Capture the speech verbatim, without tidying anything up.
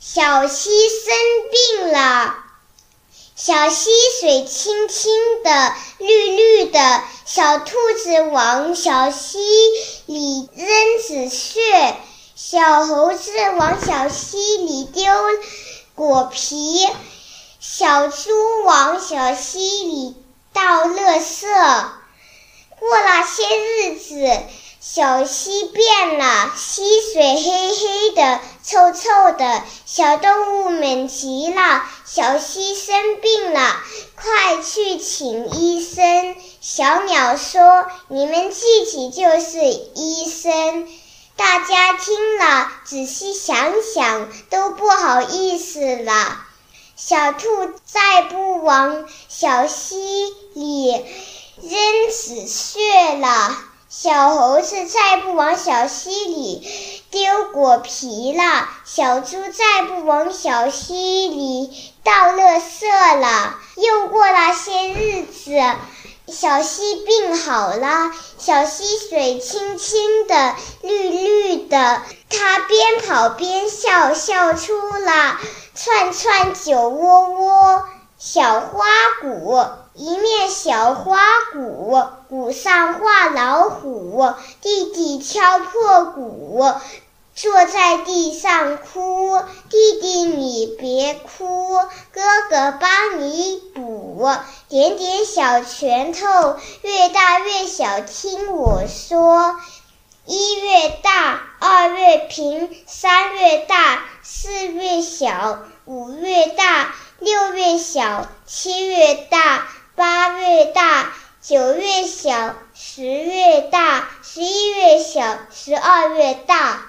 小溪生病了，小溪水清清的，绿绿的，小兔子往小溪里扔纸屑，小猴子往小溪里丢果皮，小猪往小溪里倒垃圾。过了些日子，小溪变了，溪水黑黑的，臭臭的，小动物们急了，小溪生病了，快去请医生。小鸟说，你们自己就是医生。大家听了，仔细想想，都不好意思了。小兔再不往小溪里扔纸屑了，小猴子再不往小溪里丢果皮了，小猪再不往小溪里倒垃圾了。又过了些日子，小溪病好了，小溪水清清的，绿绿的，它边跑边笑，笑出了串串酒窝窝。小花鼓，一面小花鼓，鼓上画老虎，弟弟敲破鼓，坐在地上哭，弟弟你别哭，哥哥帮你补，点点小拳头，越大越小，听我说。一月大，二月平，三月大，四月小，五月大，六月小，七月大，八月大，九月小，十月大，十一月小，十二月大。